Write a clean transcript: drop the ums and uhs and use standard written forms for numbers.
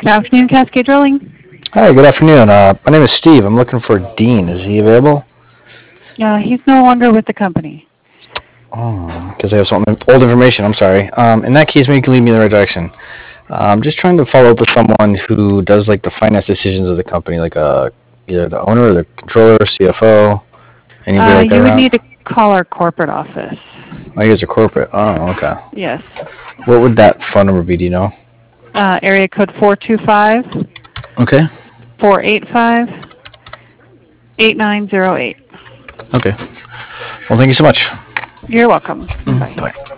Good afternoon, Cascade Drilling. Hi, good afternoon. My name is Steve. I'm looking for Dean. Is he available? He's no longer with the company. Oh, because I have some old information. I'm sorry. In that case, maybe you can lead me in the right direction. I'm just trying to follow up with someone who does like the finance decisions of the company, like either the owner or the controller, CFO, anybody like that You would around. need to call our corporate office. Oh, you guys are corporate. Oh, okay. Yes. What would that phone number be? Do you know? Area code 425 Okay. 485 8908. Okay. Well, thank you so much. You're welcome. Bye. Bye.